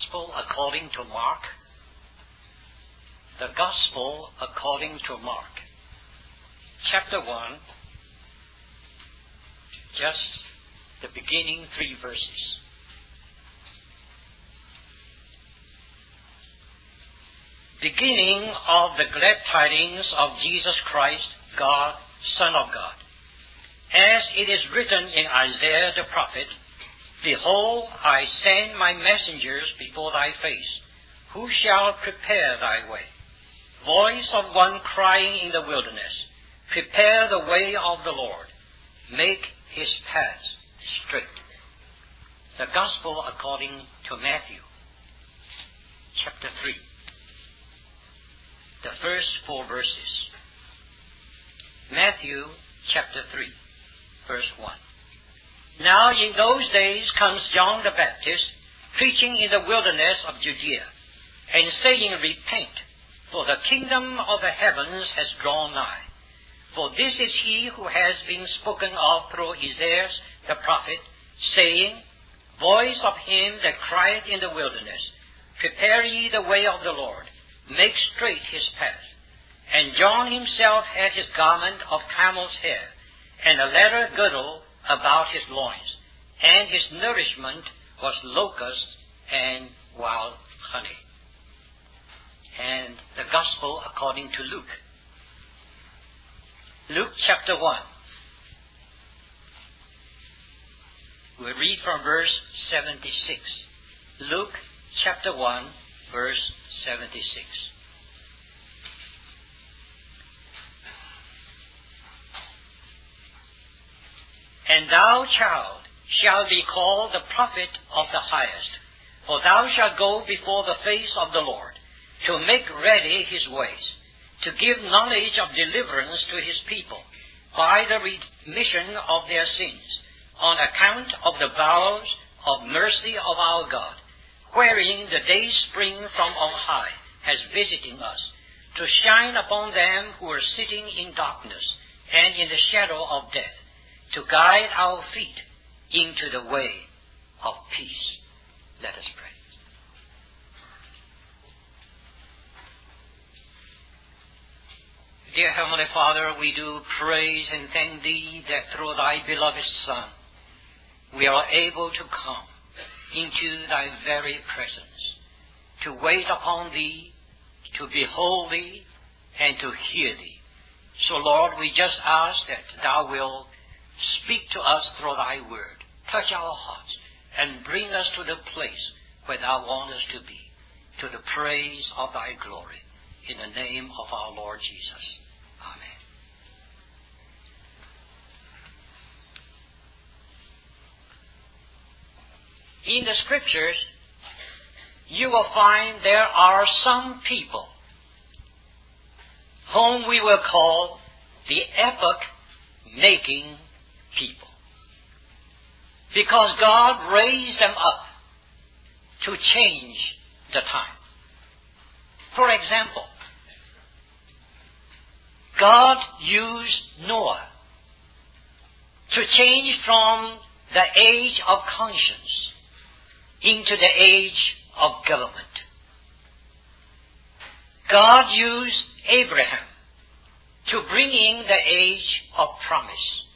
Gospel according to Mark. The Gospel according to Mark. Chapter 1, just the beginning 3 verses. Beginning of the glad tidings of Jesus Christ, God, Son of God. As it is written in Isaiah the prophet, Behold, I send my messengers before thy face, who shall prepare thy way. Voice of one crying in the wilderness, Prepare the way of the Lord, make his paths straight. The Gospel according to Matthew, chapter 3. The first 4 verses. Matthew chapter 3, verse 1. Now in those days comes John the Baptist, preaching in the wilderness of Judea, and saying, Repent, for the kingdom of the heavens has drawn nigh. For this is he who has been spoken of through Isaiah the prophet, saying, Voice of him that cried in the wilderness, Prepare ye the way of the Lord, make straight his path. And John himself had his garment of camel's hair, and a leather girdle about his loins, and his nourishment was locusts and wild honey. And the Gospel according to Luke. Luke chapter 1. We'll read from verse 76. Luke chapter 1, verse 76. And thou, child, shalt be called the prophet of the highest, for thou shalt go before the face of the Lord, to make ready his ways, to give knowledge of deliverance to his people, by the remission of their sins, on account of the bowels of mercy of our God, wherein the day spring from on high has visited us, to shine upon them who are sitting in darkness and in the shadow of death, to guide our feet into the way of peace. Let us pray. Dear Heavenly Father, we do praise and thank Thee that through Thy beloved Son, we are able to come into Thy very presence, to wait upon Thee, to behold Thee, and to hear Thee. So, Lord, we just ask that Thou will speak to us through Thy word, touch our hearts, and bring us to the place where Thou wants us to be, to the praise of Thy glory. In the name of our Lord Jesus. Amen. In the Scriptures, you will find there are some people whom we will call the epoch-making people, because God raised them up to change the time. For example, God used Noah to change from the age of conscience into the age of government. God used Abraham to bring in the age of promise.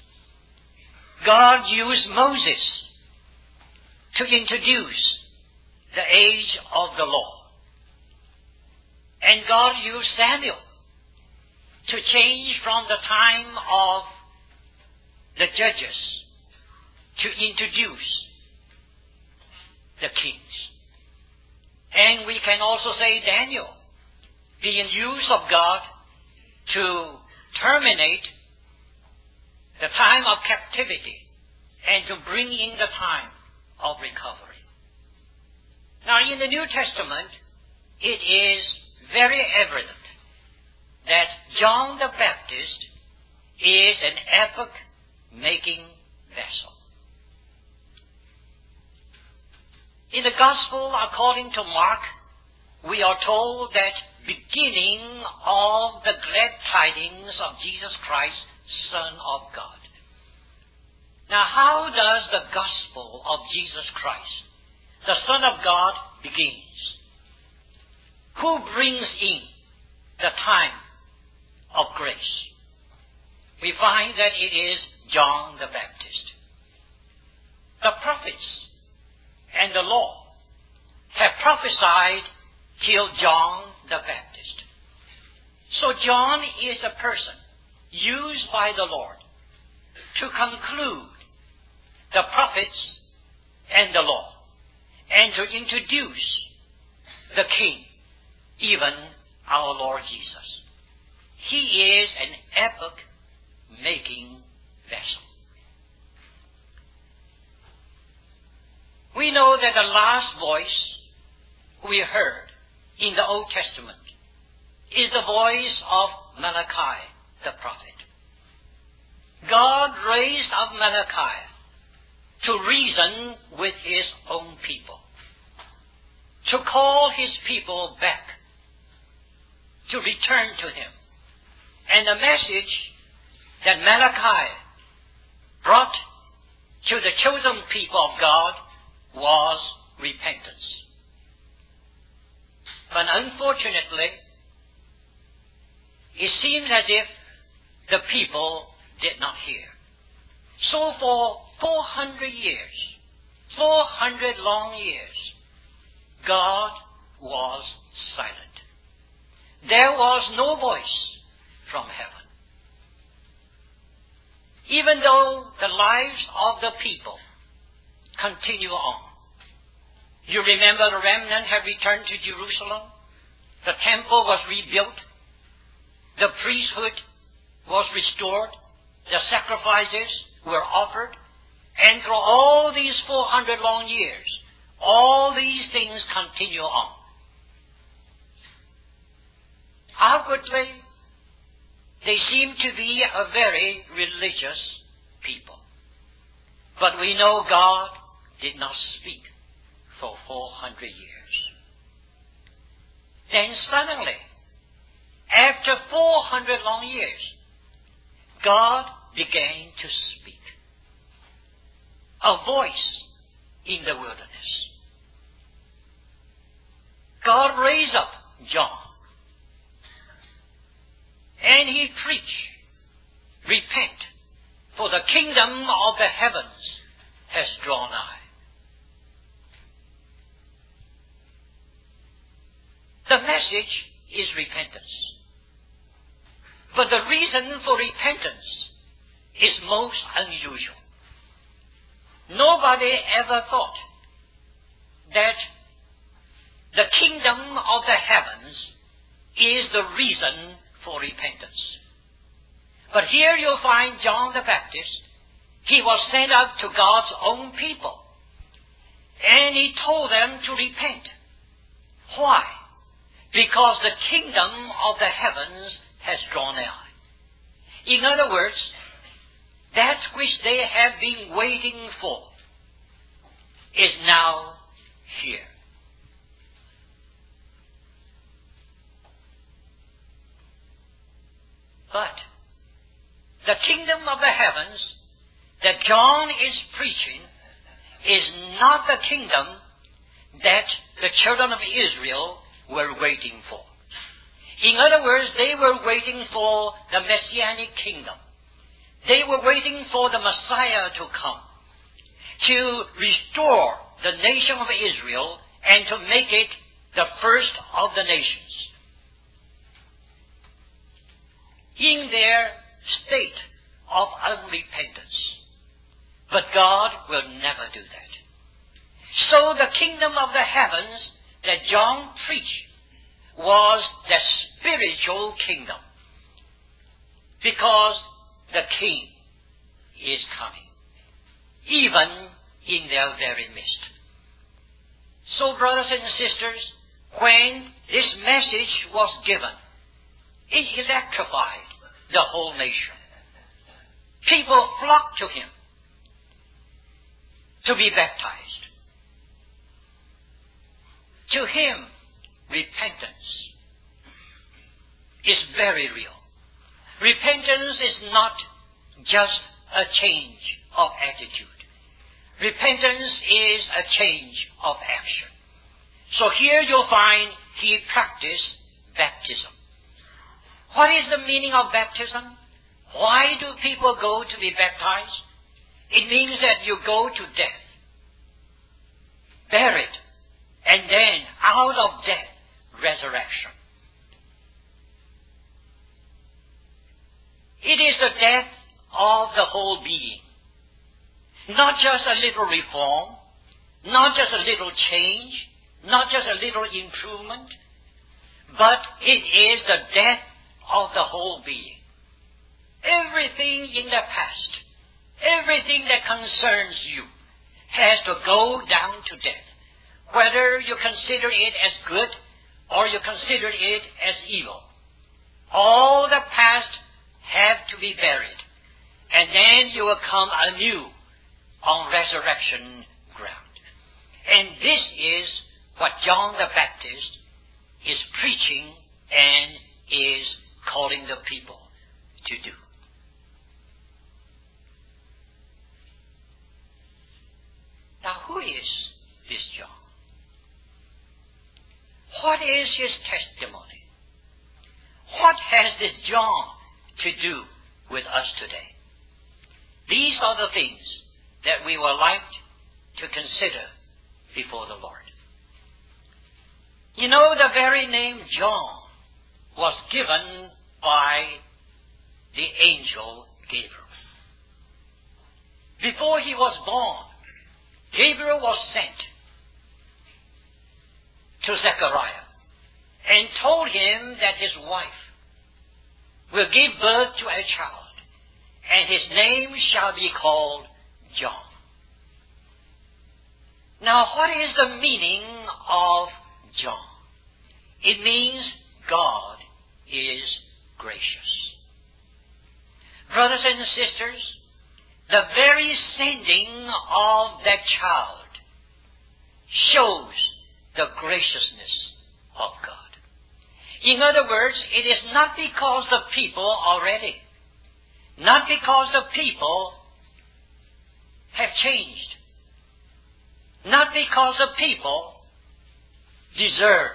God used Moses to introduce the age of the law. And God used Samuel to change from the time of the judges to introduce the kings. And we can also say Daniel being used of God to terminate the time of captivity and to bring in the time of recovery. Now, in the New Testament, it is very evident that John the Baptist is an epoch-making vessel. In the Gospel according to Mark, we are told that beginning of the glad tidings of Jesus Christ, Son of God. Now, how does the gospel of Jesus Christ, the Son of God, begins? Who brings in the time of grace? We find that it is John the Baptist. The prophets and the law have prophesied till John the Baptist. So John is a person used by the Lord to conclude the prophets and the law, and to introduce the King, even our Lord Jesus. He is an epoch-making vessel. We know that the last voice we heard in the Old Testament is the voice of Malachi the prophet. God raised up Malachi to reason with his own people, to call his people back, to return to him. And the message that Malachi brought to the chosen people of God was repentance. But unfortunately, it seems as if the people did not hear. So for 400 years, 400 long years, God was silent. There was no voice from heaven. Even though the lives of the people continue on. You remember the remnant had returned to Jerusalem. The temple was rebuilt. The priesthood was restored. The sacrifices were offered. And through all these 400 long years, all these things continue on. Outwardly, they seem to be a very religious people. But we know God did not speak for 400 years. Then suddenly, after 400 long years, God began to speak. A voice in the wilderness. God raised up John. And he preached, repent, for the kingdom of the heavens has drawn nigh. The message is repentance. But the reason for repentance is most unusual. Nobody ever thought that the kingdom of the heavens is the reason for repentance. But here you'll find John the Baptist. He was sent out to God's own people. And he told them to repent. Why? Because the kingdom of the heavens has drawn nigh. In other words, that which they have been waiting for is now here. But the kingdom of the heavens that John is preaching is not the kingdom that the children of Israel were waiting for. In other words, they were waiting for the Messianic kingdom. They were waiting for the Messiah to come, to restore the nation of Israel and to make it the first of the nations. In their state of unrepentance. But God will never do that. So the kingdom of the heavens that John preached was the spiritual kingdom. Because the King is coming, even in their very midst. So, brothers and sisters, when this message was given, it electrified the whole nation. People flocked to him to be baptized. To him, repentance is very real. Repentance is not just a change of attitude. Repentance is a change of action. So So here you'll find he practiced baptism. What is the meaning of baptism? Why do people go to be baptized? It means that you go to death, buried, and then out of death, resurrection. It is the death of the whole being. Not just a little reform, not just a little change, not just a little improvement, but it is the death of the whole being. Everything in the past, everything that concerns you, has to go down to death. Whether you consider it as good or you consider it as evil. All the past have to be buried. And then you will come anew on resurrection ground. And this is what John the Baptist is preaching and is calling the people to do. Now, who is this John? What is his testimony? What has this John to do with us today? These are the things that we would like to consider before the Lord. You know, the very name John was given by the angel Gabriel. Before he was born, Gabriel was sent to Zechariah and told him that his wife will give birth to a child, and his name shall be called John. Now, what is the meaning of John? It means God is gracious. Brothers and sisters, the very sending of that child shows the graciousness of God. In other words, it is not because the people are ready, not because the people have changed, not because the people deserve,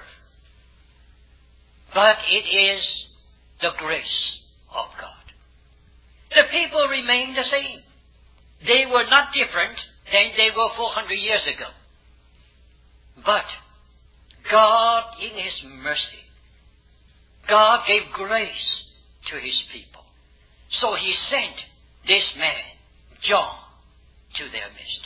but it is the grace of God. The people remain the same. They were not different than they were 400 years ago. But God, in His mercy, God gave grace to His people. So He sent this man, John, to their midst.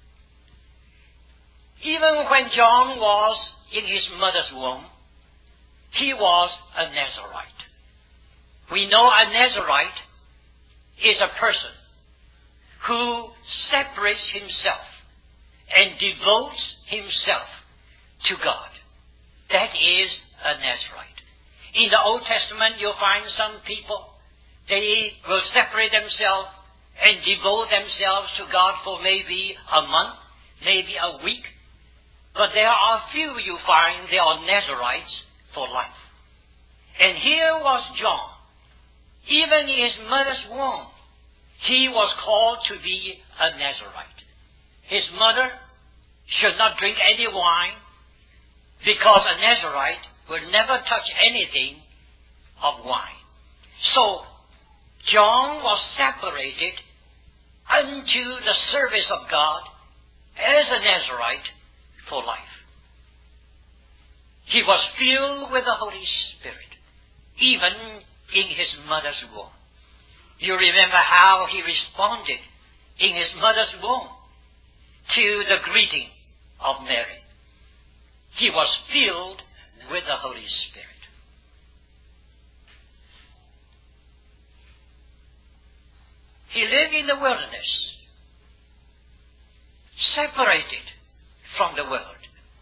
Even when John was in his mother's womb, he was a Nazarite. We know a Nazarite is a person who separates himself and devotes himself to God. That is a Nazarite. In the Old Testament, you'll find some people, they will separate themselves and devote themselves to God for maybe a month, maybe a week. But there are few you find they are Nazarites for life. And here was John. Even in his mother's womb, he was called to be a Nazarite. His mother should not drink any wine, because a Nazarite will never touch anything of wine. So, John was separated unto the service of God as a Nazarite for life. He was filled with the Holy Spirit, even in his mother's womb. You remember how he responded in his mother's womb to the greeting of Mary. He was filled with the Holy Spirit. He lived in the wilderness, separated from the world,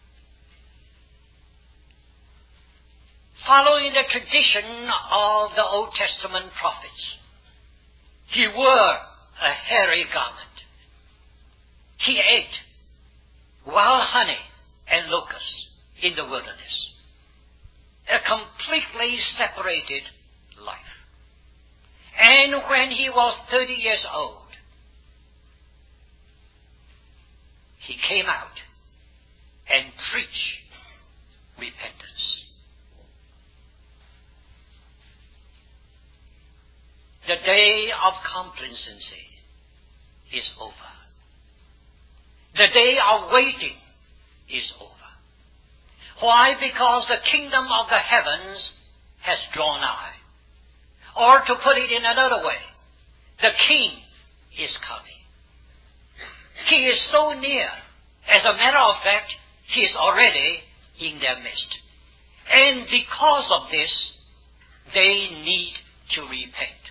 following the tradition of the Old Testament prophets. He wore a hairy garment. He ate wild honey and locusts in the wilderness. A completely separated life. And when he was 30 years old, he came out and preached day of complacency is over. The day of waiting is over. Why? Because the kingdom of the heavens has drawn nigh. Or to put it in another way, the King is coming. He is so near. As a matter of fact, He is already in their midst. And because of this, they need to repent.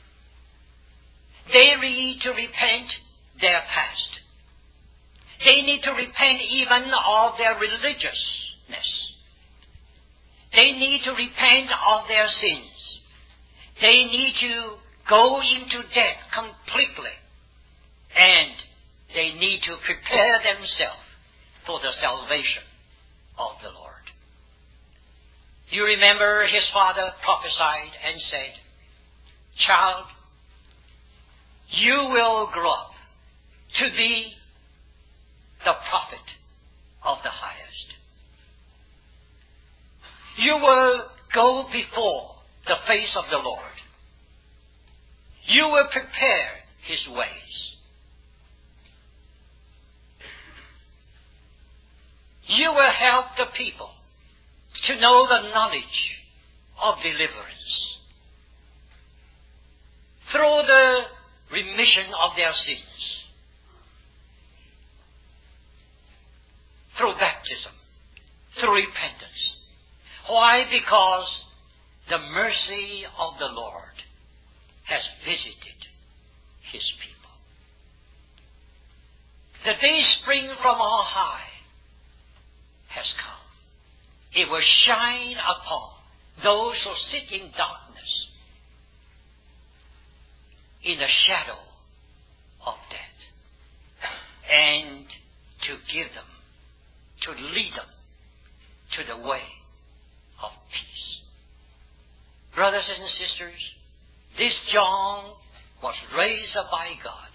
They need to repent their past. They need to repent even of their religiousness. They need to repent of their sins. They need to go into debt completely. And they need to prepare themselves for the salvation of the Lord. You remember his father prophesied and said, "Child, you will grow up to be the prophet of the highest. You will go before the face of the Lord. You will prepare his ways. You will help the people to know the knowledge of deliverance through the remission of their sins, through baptism, through repentance." Why? Because the mercy of the Lord has visited his people. The day spring from on high has come. It will shine upon those who sit in darkness, in the shadow of death, and to give them, to lead them to the way of peace. Brothers and sisters, this John was raised up by God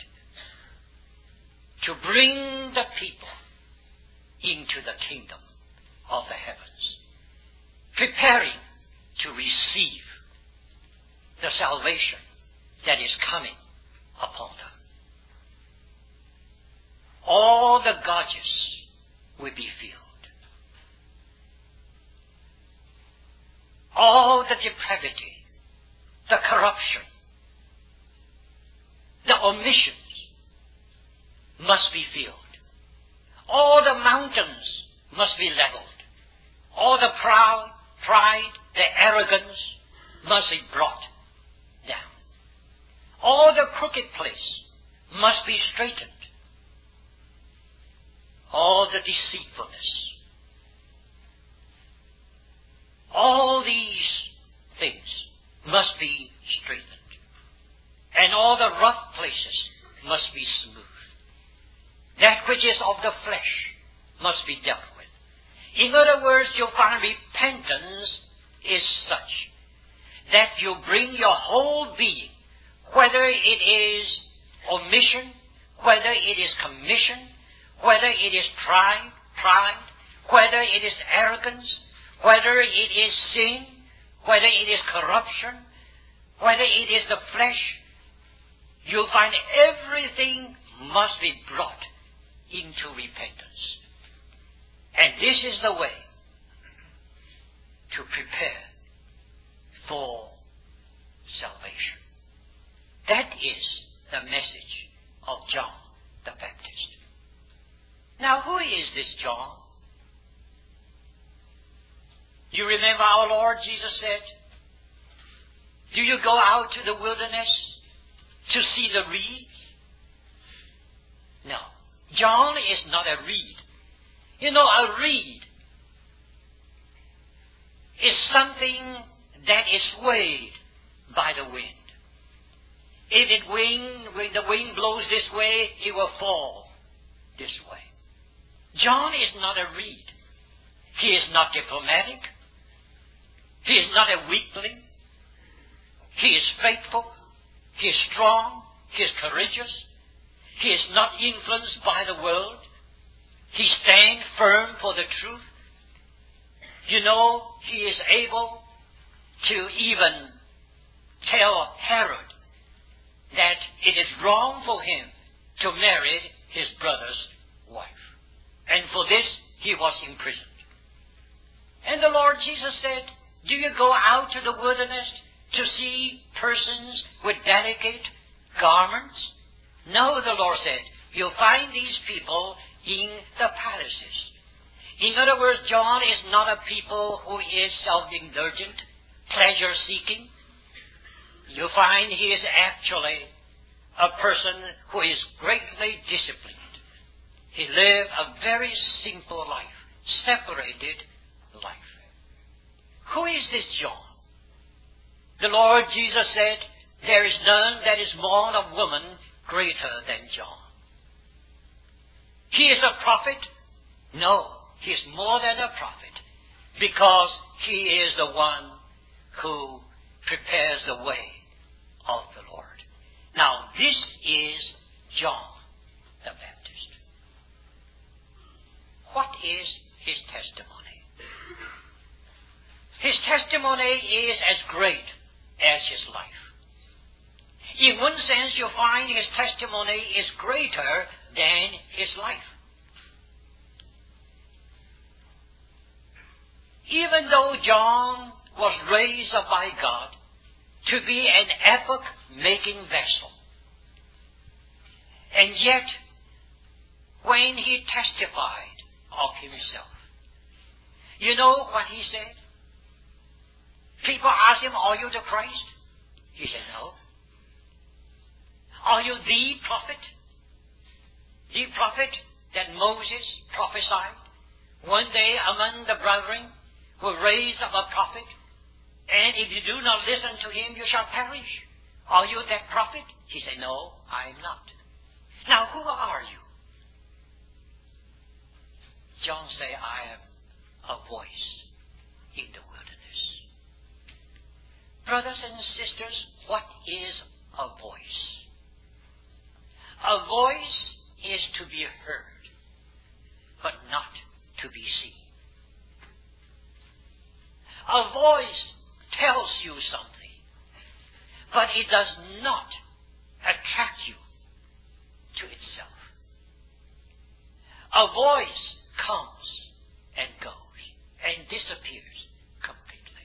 to bring the people into the kingdom of the heavens, preparing to receive the salvation that is coming upon them. All the gauges will be filled. All the depravity, the corruption, the omissions must be filled. All the mountains must be leveled. All the pride, the arrogance must be brought down. All the crooked place must be straightened. All the deceitfulness. All these things must be straightened. And all the rough places must be smooth. That which is of the flesh must be dealt with. In other words, you'll find repentance is such that you bring your whole being, whether it is omission, whether it is commission, whether it is pride, whether it is arrogance, whether it is sin, whether it is corruption, whether it is the flesh, you'll find everything must be brought into repentance. And this is the way to prepare for salvation. That is the message of John the Baptist. Now, who is this John? You remember our Lord Jesus said, "Do you go out to the wilderness to see the reeds?" No. John is not a reed. You know, a reed is something that is swayed by the wind. When the wind blows this way, it will fall this way. John is not a reed. He is not diplomatic. He is not a weakling. He is faithful. He is strong. He is courageous. He is not influenced by the world. He stands firm for the truth. You know, he is able to even tell Herod that it is wrong for him to marry his brother's wife. And for this, he was imprisoned. And the Lord Jesus said, do you go out to the wilderness to see persons with delicate garments? No, the Lord said, you'll find these people in the palaces. In other words, John is not a people who is self-indulgent, pleasure-seeking. You find he is actually a person who is greatly disciplined. He lived a very simple life, separated life. Who is this John? The Lord Jesus said, there is none that is born of woman greater than John. He is a prophet? No, he is more than a prophet, because he is the one who prepares the way of the Lord. Now, this is John the Baptist. What is his testimony? His testimony is as great as his life. In one sense, you find his testimony is greater than his life. Even though John was raised up by God to be an epoch-making vessel, and yet, when he testified of himself, you know what he said? People asked him, are you the Christ? He said, no. Are you the prophet? The prophet that Moses prophesied? One day among the brethren will raise up a prophet, and if you do not listen to him, you shall perish. Are you that prophet? He said, no, I am not. Now, who are you? John said, I am a voice in the wilderness. Brothers and sisters, what is a voice? A voice is to be heard, but not to be seen. A voice tells you something, but it does not attract you to itself. A voice comes and goes and disappears completely.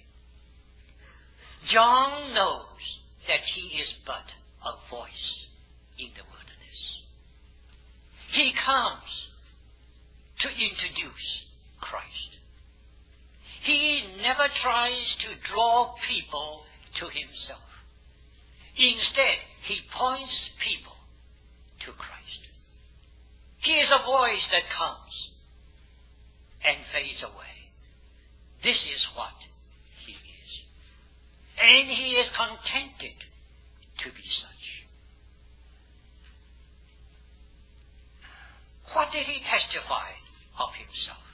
John knows that he is but a voice in the wilderness. He comes to introduce Christ. He never tries to draw people to himself. Instead, he points people to Christ. He is a voice that comes and fades away. This is what he is. And he is contented to be such. What did he testify of himself?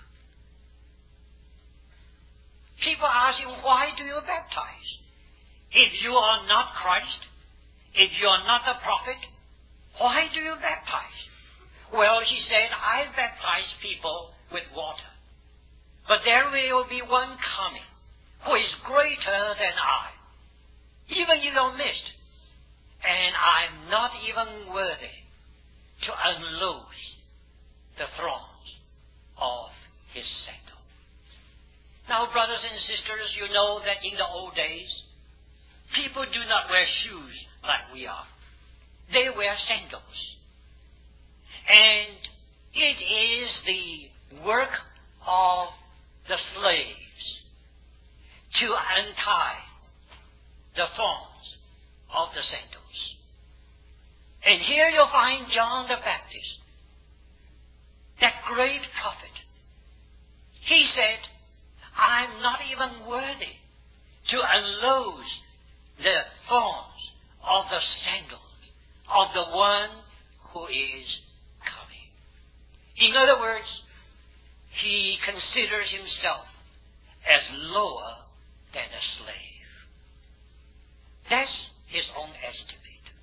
People ask him, why do you baptize? If you are not Christ, if you are not a prophet, why do you baptize? Well, he said, I baptize people with water. But there will be one coming who is greater than I, even in your midst. And I'm not even worthy to unloose the thorns of his sandal. Now, brothers and sisters, you know that in the old days, people do not wear shoes like we are. They wear sandals. And it is the work of the slaves to untie the thorns of the sandals. And here you'll find John the Baptist, that great prophet. He said, I'm not even worthy to unloose the thorns of the sandals of the one who is coming. In other words, he considers himself as lower than a slave. That's his own estimate.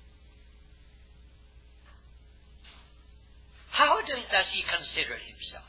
How does he consider himself?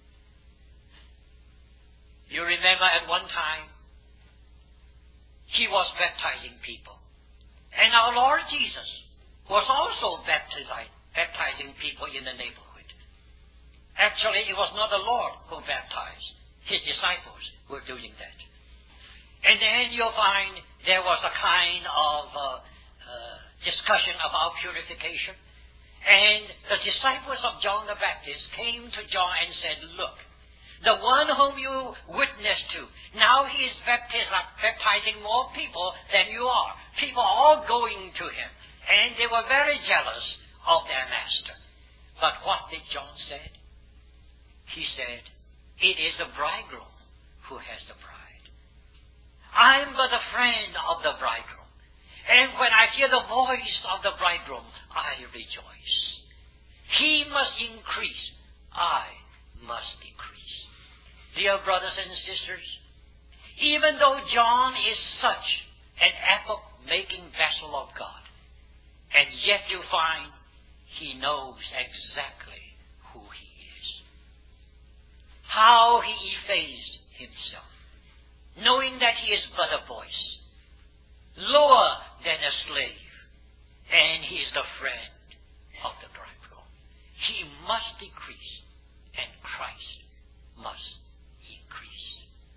You remember at one time, he was baptizing people. And our Lord Jesus was also baptizing people in the neighborhood. Actually, it was not the Lord who baptized. His disciples were doing that. And then you'll find there was a kind of discussion about purification. And the disciples of John the Baptist came to John and said, look, the one whom you witness to, now he is baptizing more people than you are. People are all going to him. And they were very jealous of their master. But what did John say? He said, it is the bridegroom who has the bride. I'm but a friend of the bridegroom. And when I hear the voice of the bridegroom, I rejoice. He must increase. I must decrease. Dear brothers and sisters, even though John is such an epoch-making vessel of God, and yet you find he knows exactly who he is. How he effaced himself, knowing that he is but a voice, lower than a slave, and he is the friend of the bridegroom. He must decrease, and Christ must increase.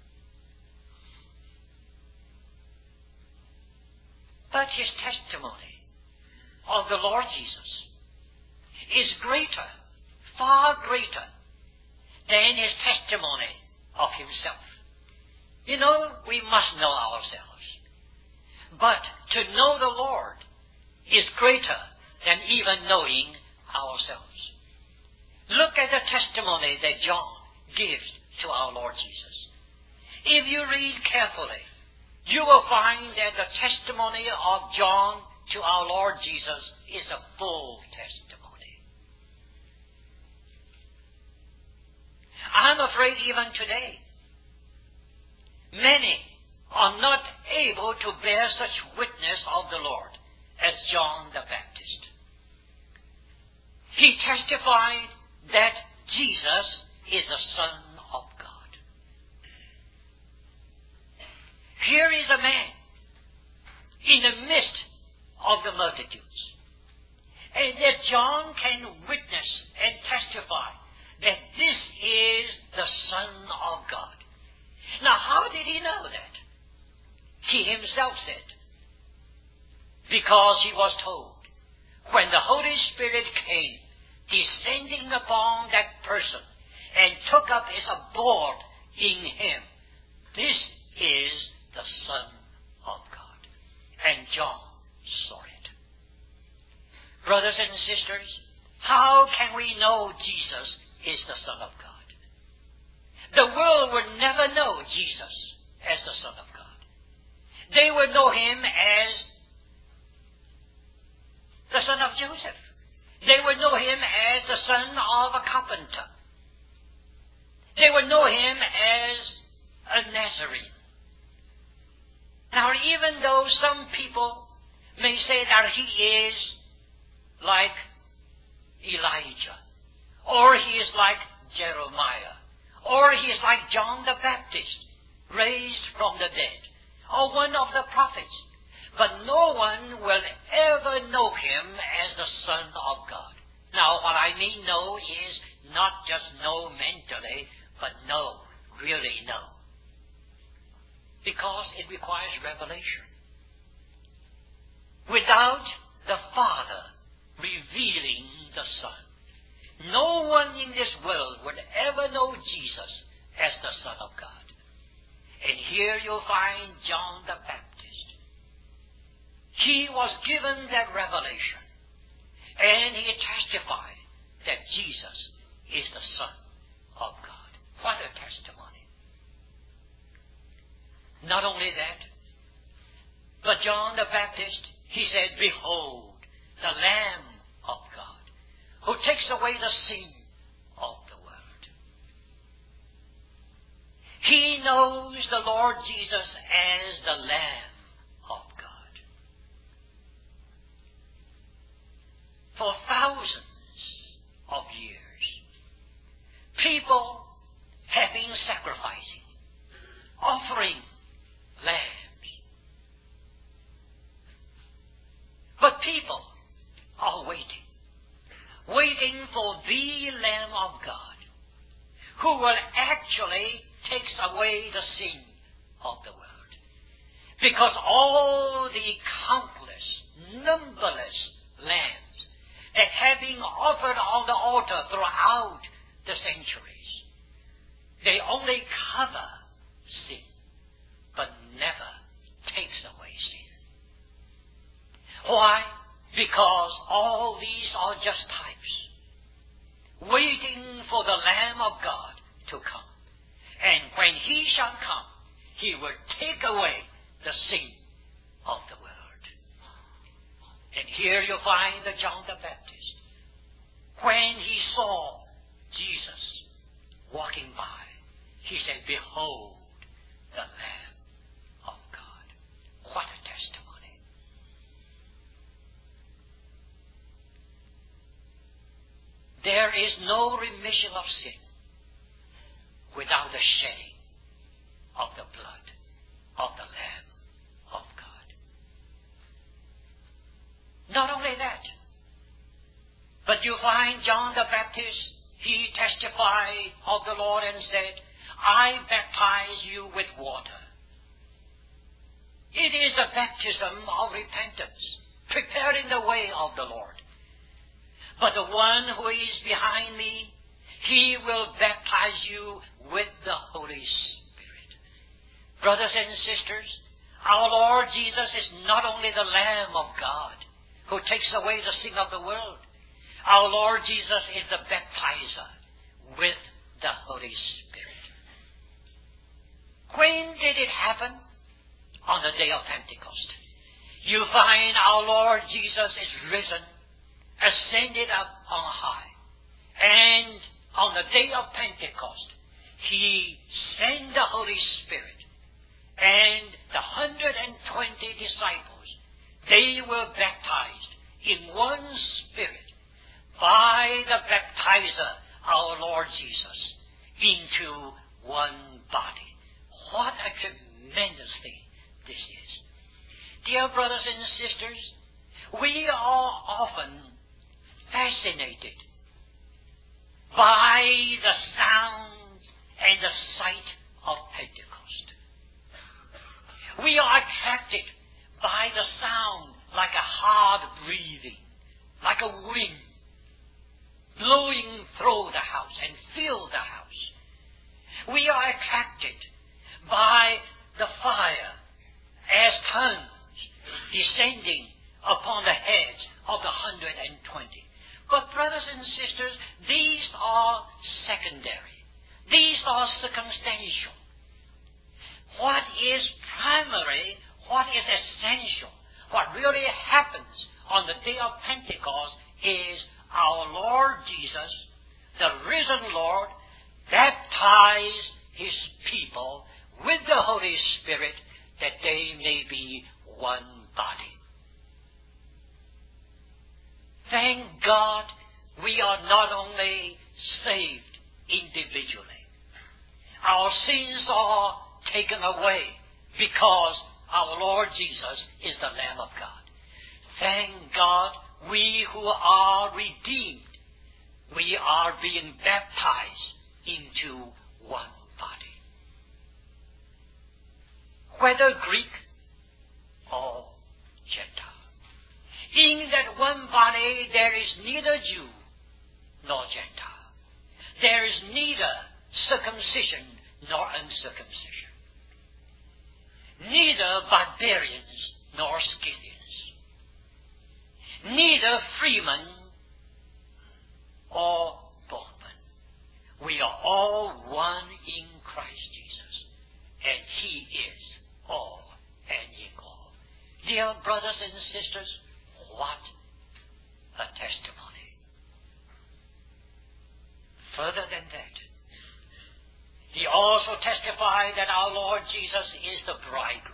But his testimony of the Lord Jesus is greater, far greater, than his testimony of himself. You know, we must know ourselves. But to know the Lord is greater than even knowing ourselves. Look at the testimony that John gives to our Lord Jesus. If you read carefully, you will find that the testimony of John to our Lord Jesus is a full testimony. I'm afraid even today, many are not able to bear such witness of the Lord as John the Baptist. He testified that Jesus is the Son of God. Here is a man in the midst of the multitudes, and that John can witness and testify that this is the Son of God. Now, how did he know that? He himself said, because he was told, when the Holy Spirit came, descending upon that person, and took up his abode in him, this is the Son of God. And John saw it. Brothers and sisters, how can we know Jesus is the Son of God? The world would never know Jesus as the Son of God. They would know him as the son of Joseph. They would know him as the son of a carpenter. They would know him as a Nazarene. Now, even though some people may say that he is like Elijah, or he is like Jeremiah, or he is like John the Baptist, raised from the dead, or one of the prophets, but no one will ever know him as the Son of God. Now, what I mean know is not just know mentally, but know, really know. Because it requires revelation. Without the Father revealing the Son, no one in this world would ever know Jesus as the Son of God. And here you'll find John the Baptist. He was given that revelation, and he testified that Jesus is the Son of God. What a testimony. Not only that, but John the Baptist, he said, behold, the Lamb of God, who takes away the sin of the world. He knows the Lord Jesus as the Lamb of God. For thousands of years, people have been sacrificing, offering lambs. But people Because all the countless, numberless lambs that have been offered on the altar throughout the centuries, they only cover sin, but never takes away sin. Why? Because all these are just types, waiting for the Lamb of God to come. And when He shall come, He will take away the sin of the world. And here you find that John the Baptist, when he saw Jesus walking by, he said, "Behold the Lamb of God." What a testimony. There is no remission of sin without the shedding of the blood of the Lamb of God. Not only that, but you find John the Baptist, he testified of the Lord and said, "I baptize you with water." It is a baptism of repentance, preparing the way of the Lord. But the one who is behind me, He will baptize you with the Holy Spirit. Brothers and sisters, our Lord Jesus is not only the Lamb of God who takes away the sin of the world. Our Lord Jesus is the baptizer with the Holy Spirit. When did it happen? On the day of Pentecost. You find our Lord Jesus is risen, ascended up on high. And on the day of Pentecost, He sent the Holy Spirit. And the 120 disciples, they were baptized in one Spirit by the baptizer, our Lord Jesus, into one body. What a tremendous thing this is. Dear brothers and sisters, we are often fascinated by the sound and the sight of Pentecost. We are attracted by the sound like a hard breathing, like a wind blowing through the house and fill the house. We are attracted by the fire as tongues descending upon the heads of the 120. But brothers and sisters, these are secondary. These are circumstantial. What is primary, what is essential, what really happens on the day of Pentecost is our Lord Jesus, the risen Lord, baptize His people with the Holy Spirit that they may be one body. Thank God we are not only saved individually. Our sins are taken away because our Lord Jesus is the Lamb of God. Thank God we who are redeemed, we are being baptized into one body. Whether Greek or Gentile. In that one body there is neither Jew nor Gentile. There is neither circumcision nor uncircumcision. Neither barbarians nor Scythians. Neither freeman or bondman. We are all one in Christ Jesus, and He is all and in all. Dear brothers and sisters, what a testimony. Further than that, He also testified that our Lord Jesus is the bridegroom.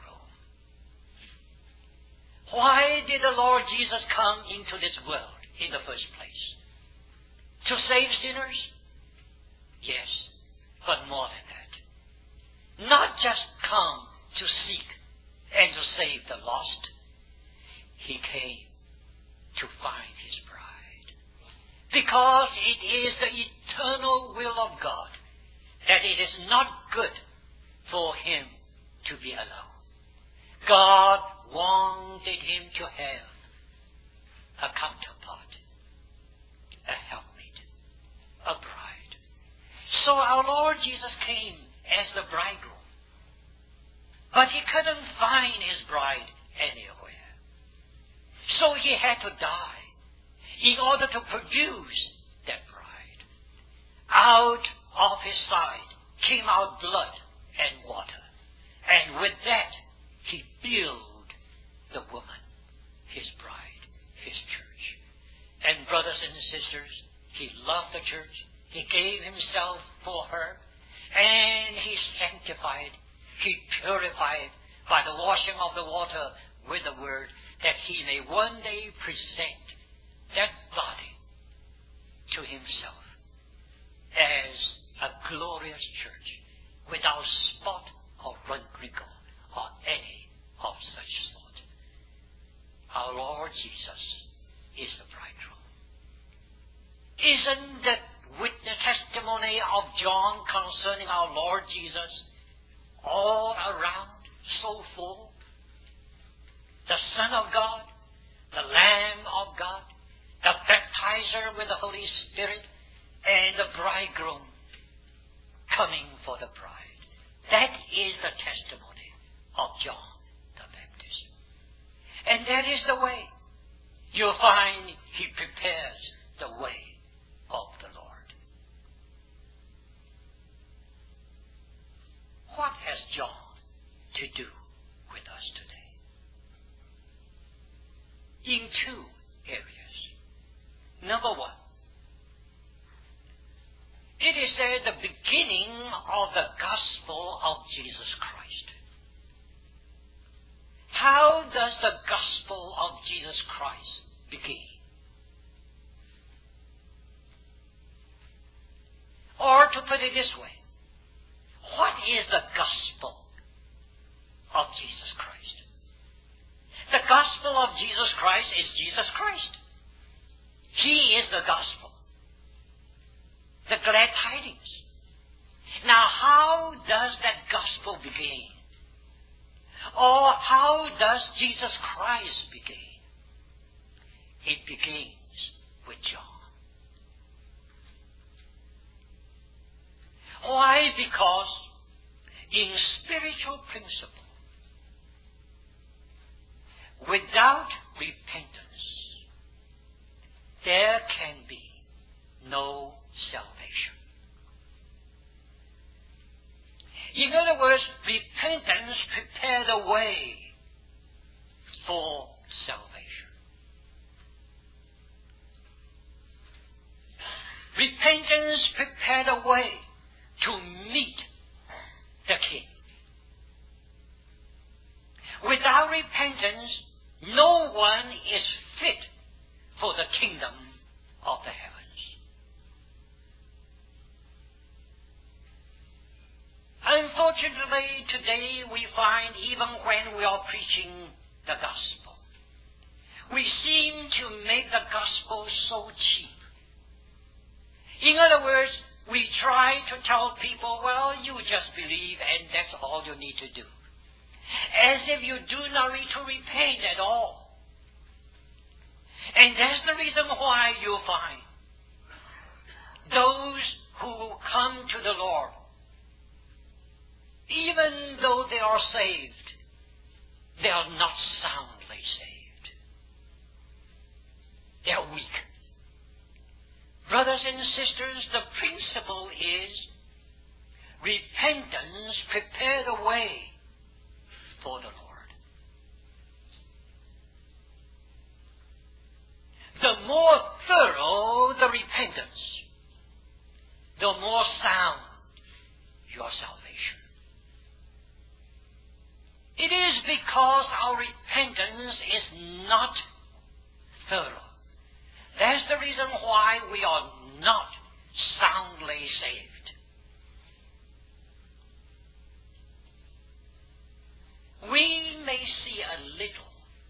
Why did the Lord Jesus come into this world in the first place? To save sinners? Yes, but more than that. Not just come to seek and to save the lost. He came to find His bride. Because it is the eternal will of God that it is not good for Him to be alone. God wanted him to have a counterpart, a helpmate, a bride. So our Lord Jesus came as the bridegroom. But he couldn't find his bride anywhere. So he had to die in order to produce that bride. Out of his side came out blood and water. And with that, he built the woman, his bride, his church. And brothers and sisters, he loved the church. He gave himself for her. And he sanctified, he purified by the washing of the water with the word, that he may one day present that body to himself as a glorious church without spot or wrinkle or any of such sort. Our Lord Jesus is the bridegroom. Isn't that with the testimony of John concerning our Lord Jesus all around so full? The Son of God, the Lamb of God, the baptizer with the Holy Spirit, and the bridegroom coming for the bride. That is the testimony of John the Baptist. And that is the way. You'll find he prepares the way of the Lord. What has John to do with us today? In two areas. Number one, it is at the beginning of the gospel of Jesus Christ. How does the gospel of Jesus Christ begin? Or to put it this way, what is the gospel of Jesus Christ? The gospel of Jesus Christ is Jesus Christ. He is the gospel. The glad tidings. Now, how does that gospel begin? Or how does Jesus Christ begin? It begins with John. Why? Because in spiritual principle, without repentance, there can be no salvation. In other words, repentance prepared the way for salvation. Repentance prepared a way to meet the King. Without repentance, no one is fit for the kingdom of the heavens. Unfortunately, today we find, even when we are preaching the gospel, we seem to make the gospel so cheap. In other words, we try to tell people, well, you just believe and that's all you need to do. As if you do not need to repent at all. And that's the reason why you find those who come to the Lord, even though they are saved, they are not soundly saved. They are weak. Brothers and sisters, the principle is repentance prepare the way for the Lord. The more thorough the repentance, the more sound your salvation. It is because our repentance is not thorough. That's the reason why we are not soundly saved. We may see a little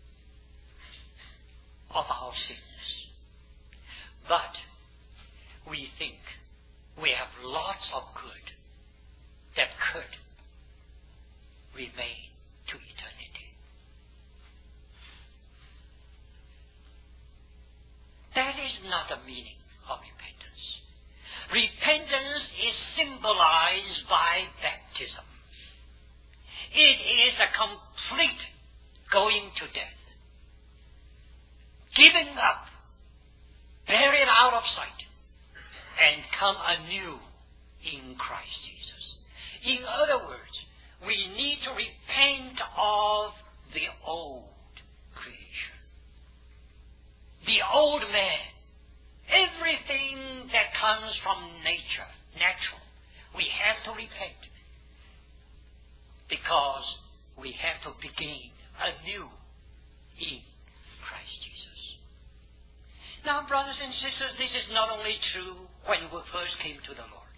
of our sins, but we think we have lots of good that could remain to eternity. because we have to begin anew in Christ Jesus. Now, brothers and sisters, this is not only true when we first came to the Lord.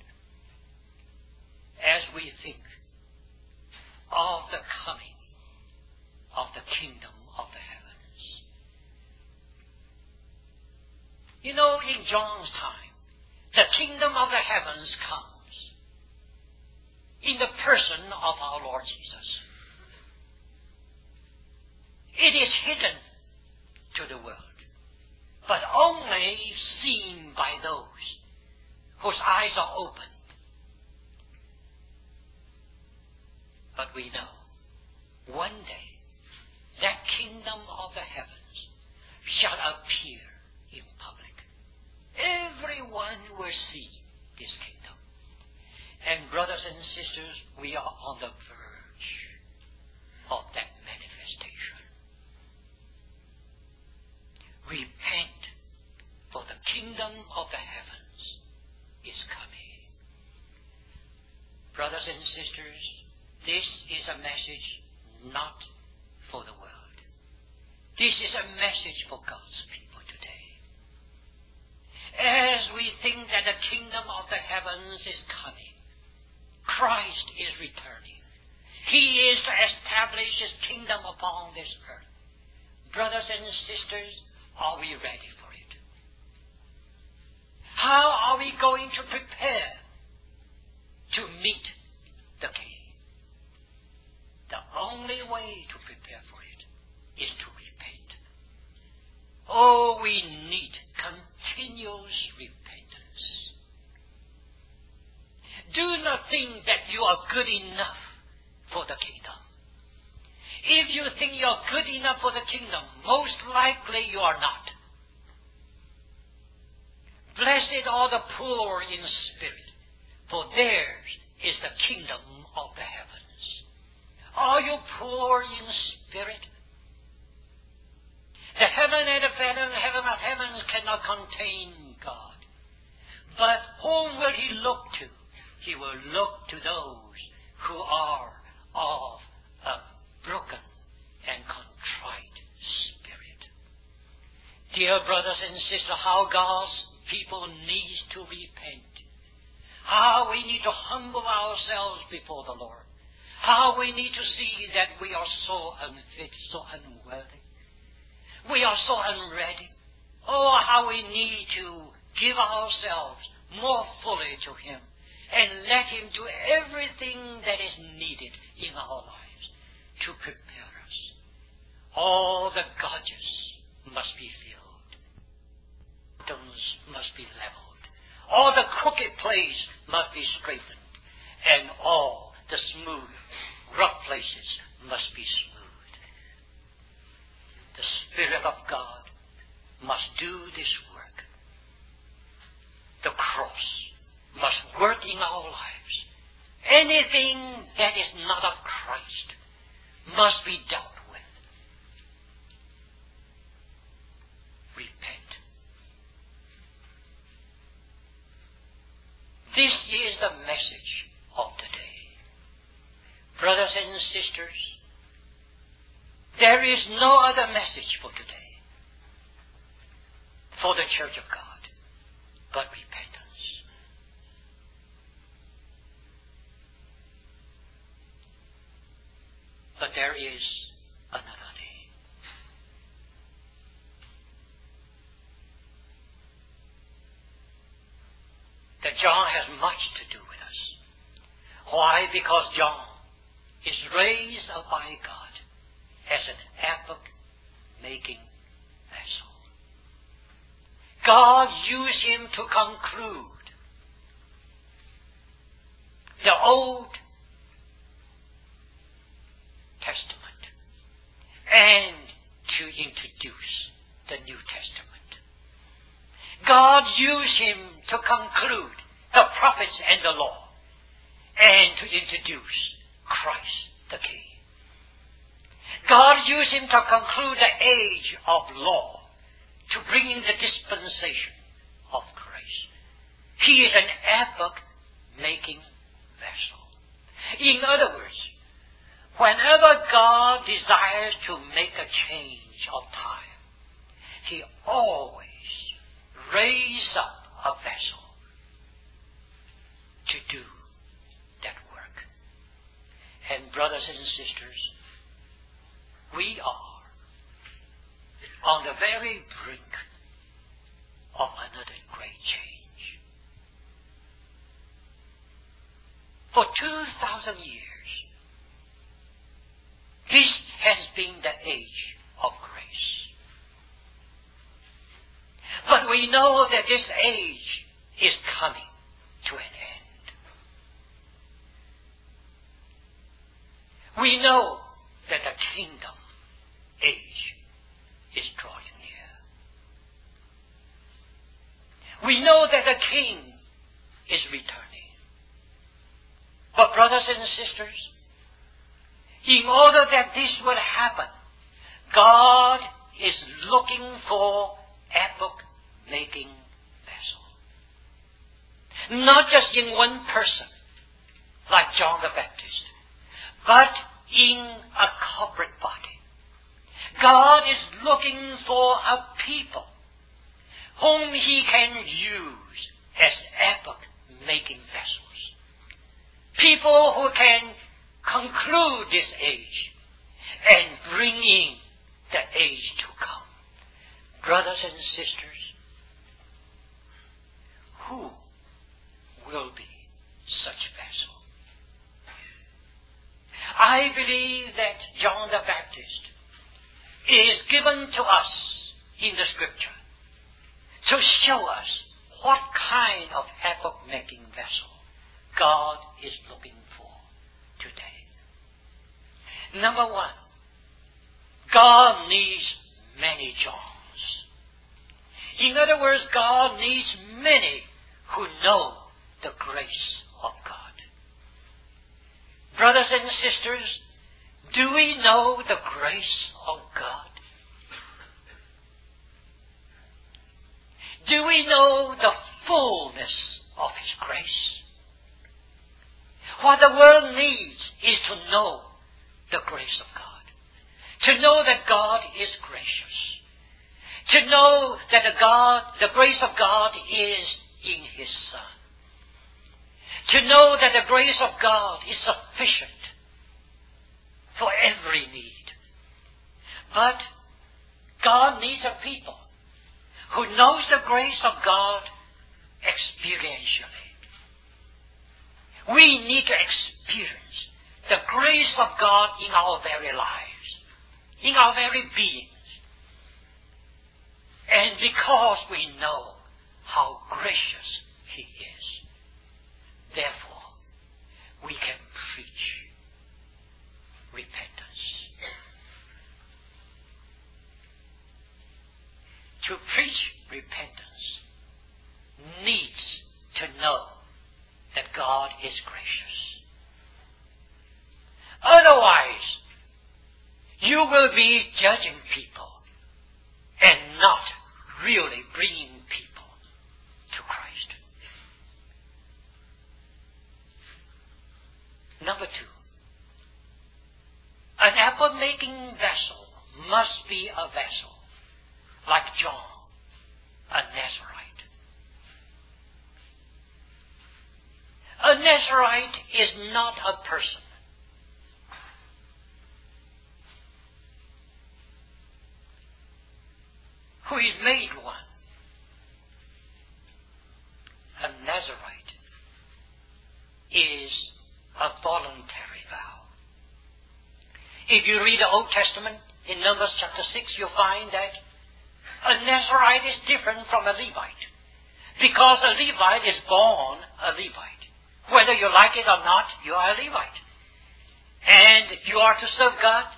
As we think of the coming of the kingdom of the heavens. You know, in John's time, the kingdom of the heavens comes in the person of our Lord Jesus. It is hidden to the world, but only seen by those whose eyes are opened. But we know one day that kingdom of the heavens shall appear in public. Everyone will see this kingdom. And brothers and sisters, we are on the verge of that manifestation. Repent, for the kingdom of the heavens is coming. Brothers and sisters, this is a message not for the world. This is a message for God's people today. As we think that the kingdom of the heavens is coming, Christ is returning. He is to establish His kingdom upon this earth. Brothers and sisters, are we ready for it? How are we going to prepare to meet the King? The only way to prepare for it is to repent. Oh, we need continuous repentance. Do not think that you are good enough for the kingdom. If you think you are good enough for the kingdom, most likely you are not. Blessed are the poor in spirit, for theirs is the kingdom of the heavens. Are you poor in spirit? The heaven and the heaven of heavens cannot contain God. But whom will He look to? He will look to those who are of a broken and contrite spirit. Dear brothers and sisters, how God's people need to repent. How we need to humble ourselves before the Lord. How we need to see that we are so unfit, so unworthy. We are so unready. Oh, how we need to give ourselves more fully to Him and let Him do everything that is needed in our lives to prepare us. All the gulches must be filled. Mountains must be leveled. All the crooked place must be straightened. And all the smooth, rough places must be smoothed. The Spirit of God must do this work. The cross must work in our lives. Anything that is not of Christ must be dealt with. Repent. This is the message of today. Brothers and sisters, there is no other message for today, for the Church of God, but repentance. But there is another day. That John has much to do with us. Why? Because John is raised up by God as an epoch-making vessel. God used him to conclude the Old Testament and to introduce the New Testament. God used him to conclude the prophets and the law and to introduce Christ the King. God used him to conclude the age of law, to bring in the dispensation of grace. He is an epoch-making vessel. In other words, desires to make a change of time, He always raises up a vessel to do that work. And brothers and sisters, we are on the very brink of another great change. For 2,000 years, this has been the age of grace. But we know that this age is coming to an end. We know that the kingdom age is drawing near. We know that the King is returning. But brothers and sisters, in order that this will happen, God is looking for epoch-making vessels. Not just in one person, like John the Baptist, but in a corporate body. God is looking for a people whom He can use as epoch-making vessels. People who can conclude this age and bring in the age to come. Brothers and sisters, who will be such vessel? I believe that John the Baptist is given to us in the Scripture to show us what kind of epoch-making vessel God is looking for today. Number one, God needs many Johns. In other words, God needs many who know the grace of God. Brothers and sisters, do we know the grace of God? Do we know the fullness of His grace? What the world needs is to know the grace of God. To know that God is gracious. To know that the grace of God is in His Son. To know that the grace of God is sufficient for every need. But God needs a people who knows the grace of God experientially. We need to experience the grace of God in our very lives, in our very beings. And because we know how gracious He is, therefore, we can preach repentance. To preach repentance needs to know that God is gracious. Otherwise, you will be judging people and not really bringing people to Christ. Number two, an epoch-making vessel must be a vessel like John, a Nazarite. A Nazarite is not a person. Who is made one. A Nazarite is a voluntary vow. If you read the Old Testament in Numbers chapter 6, you'll find that a Nazarite is different from a Levite. Because a Levite is born a Levite. Whether you like it or not, you are a Levite. And you are to serve God.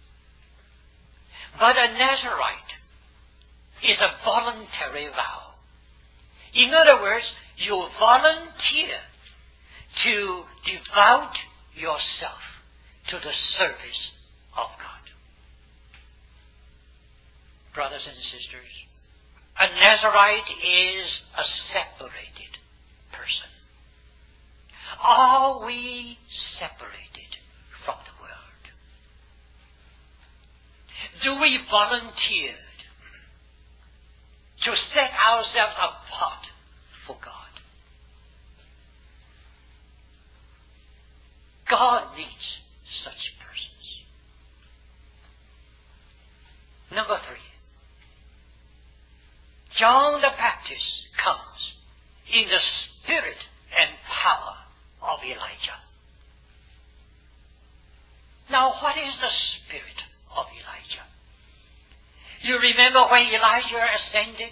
But a Nazarite is a voluntary vow. In other words, you volunteer to devote yourself to the service of God. Brothers and sisters, a Nazarite is a separated person. Are we separated from the world? we volunteered to set ourselves apart for God? God needs such persons. Number 3. John the Baptist comes in the spirit and power of Elijah. Now, what is the spirit of Elijah? You remember when Elijah ascended?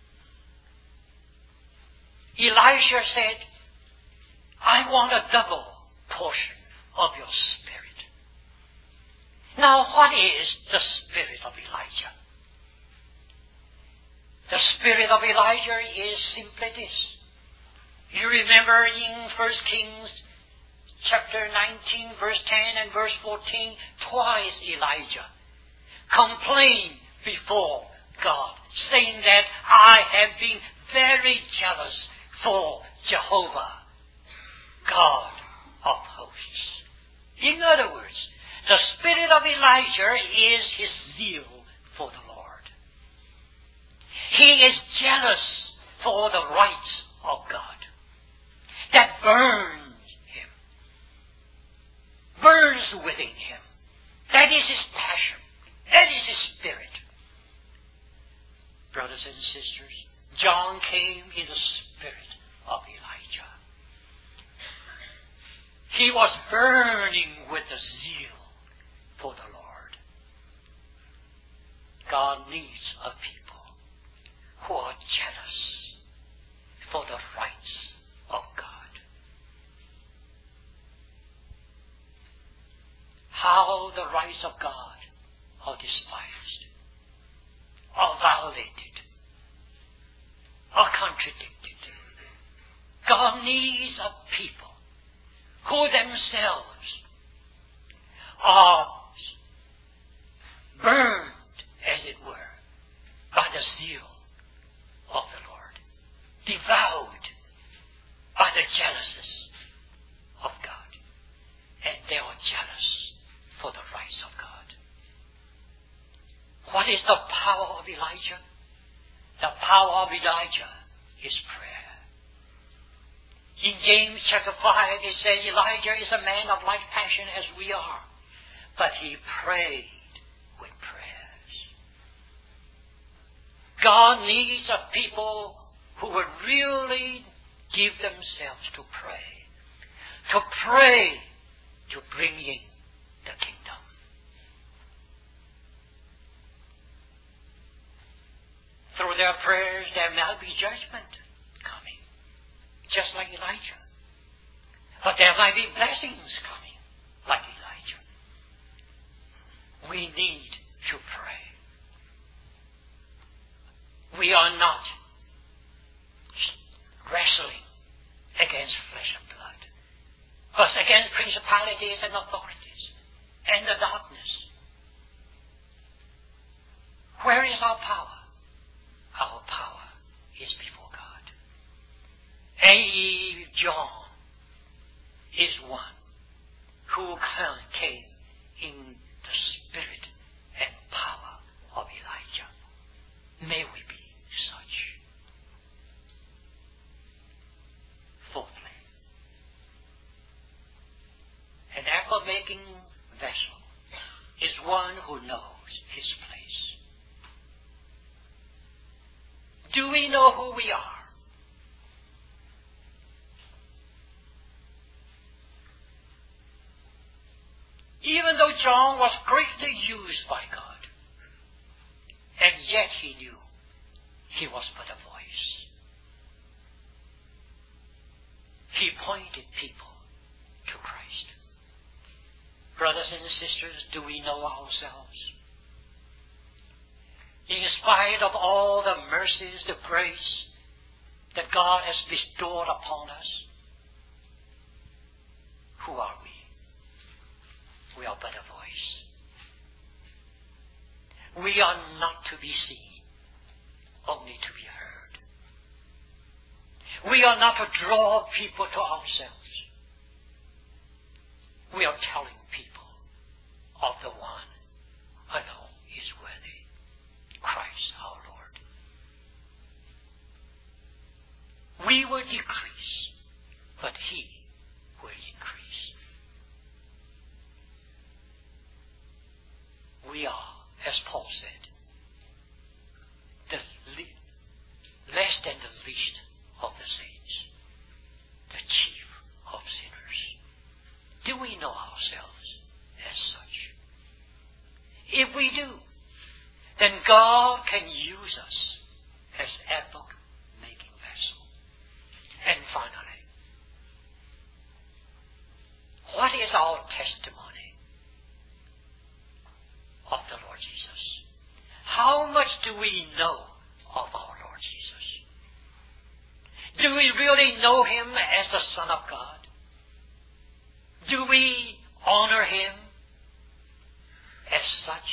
Elisha said, I want a double portion of your spirit. Now, what is the spirit of Elijah? The spirit of Elijah is simply this. You remember in 1 Kings chapter 19, verse 10 and verse 14, twice Elijah complained before God, saying that I have been very jealous for Jehovah, God of hosts. In other words, the spirit of Elijah is his zeal for the Lord. He is jealous for the rights of God. That burns him, burns within him. That is his passion. That is his spirit. Brothers and sisters, John came in the spirit of Elijah. He was burning with the zeal for the Lord. God needs a people who are jealous for the rights of God. How the rights of God are despised, are violated, are contradicted. God needs a people who themselves are burned, as it were, by the zeal of the Lord, devoured by the jealousies of God, and they are jealous for the rights of God. What is the power of Elijah? The power of Elijah is prayer. In James chapter 5 it says Elijah is a man of like passion as we are, but he prayed with prayers. God needs a people who would really give themselves to pray to bring in the kingdom. Through their prayers there may be judgment coming, just like Elijah. But there might be blessings coming, like Elijah. We need to pray. We are not wrestling against flesh and blood, but against principalities and authorities and the darkness. Where is our power? Our power is before God. And John is one who came in the spirit and power of Elijah. May we be such. Fourthly, an apple-making vessel is one who knows his place. Do we know who we are? Even though John was greatly used by God, and yet he knew he was but a voice. He pointed people to Christ. Brothers and sisters, do we know ourselves? In spite of all the mercies, the grace that God has bestowed upon us, who are we? We are but a voice. We are not to be seen, only to be heard. We are not to draw people to ourselves. We are telling people of the one alone is worthy. we do, then God can use us as epoch-making vessel. And finally, what is our testimony of the Lord Jesus? How much do we know of our Lord Jesus? Do we really know Him as the Son of God? Do we honor Him as such?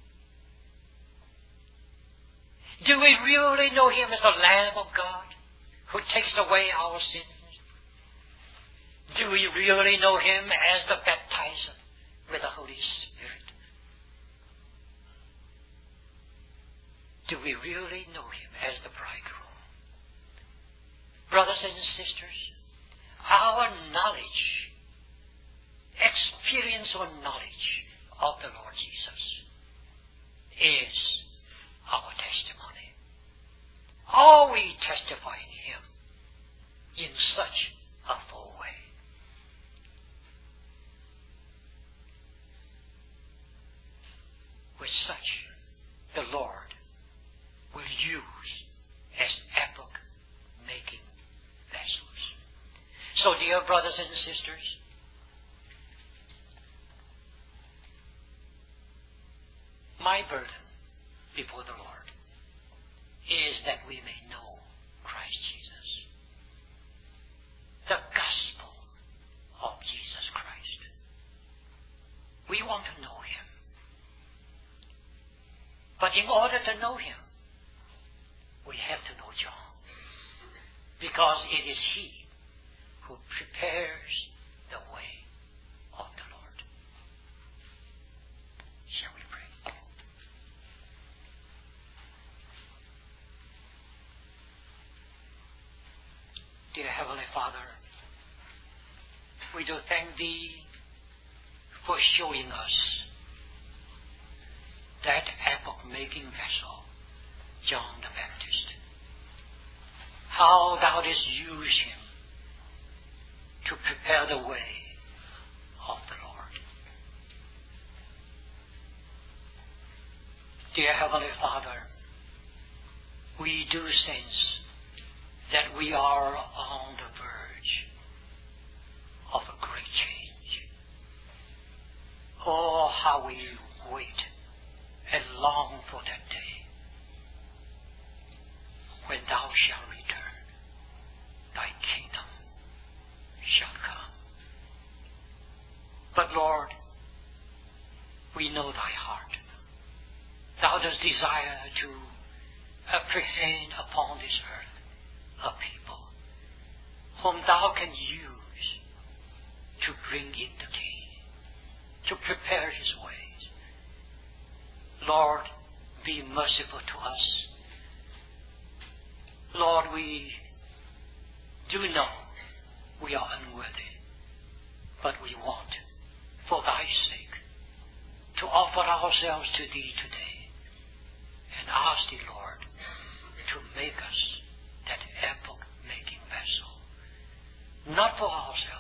Do we really know Him as the Lamb of God who takes away our sins? Do we really know Him as the baptizer with the Holy Spirit? Do we really know Him as the bridegroom? Brothers and sisters, our knowledge, experience or knowledge of the Lord Jesus is our testimony. Are we testifying Him in such a full way? With such, the Lord will use as epoch-making vessels. So, dear brothers and sisters, my burden before the Lord is that we may know Christ Jesus, the gospel of Jesus Christ. We want to know Him. But in order to know Him, we have to know John, because it is He who prepares the way of the Lord. Shall we pray? Dear Heavenly Father, we do thank Thee for showing us that epoch-making vessel, John the Baptist. How Thou didst use him to prepare the way of the Lord. Dear Heavenly Father, we do sense that we are on the verge of a great change. Oh, how we wait and long for that day when Thou shalt return, Thy kingdom shall come. But Lord, we know Thy heart. Thou dost desire to apprehend upon this earth a people whom Thou can use to bring in the King, to prepare His ways. Lord, be merciful to us. Lord, we do know we are unworthy, but we want, for Thy sake, to offer ourselves to Thee today and ask Thee, Lord, to make us that epoch-making vessel, not for ourselves,